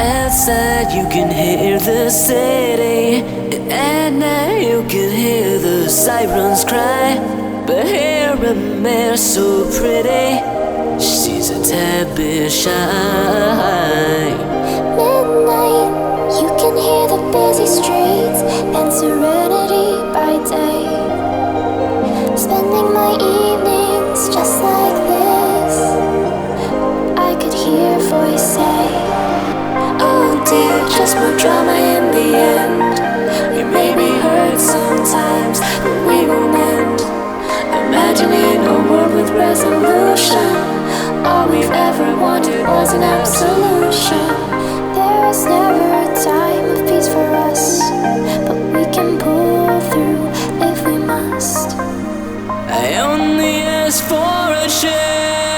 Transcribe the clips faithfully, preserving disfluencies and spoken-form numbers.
Outside you can hear the city, and at night you can hear the sirens cry. But here a mare so pretty, she's a tad bit shy. Midnight, you can hear the busy streets and serenity by day. Spending my evenings just like this, I could hear a voice say, oh dear, just more drama in the end. We may be hurt sometimes, but we won't end. Imagining a world with resolution, all we've ever wanted was an absolution. There is never a time of peace for us, but we can pull through if we must. I only ask for a chance.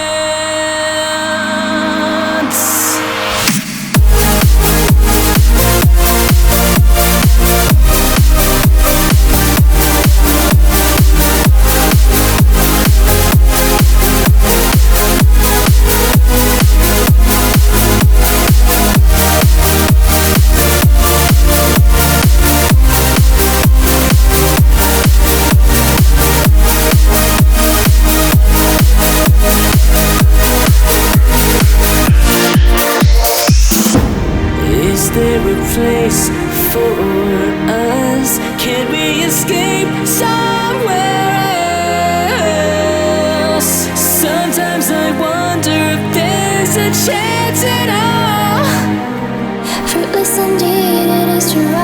Is there a place for us? Can we escape somewhere else? Sometimes I wonder if there's a chance at all. Fruitless indeed it is to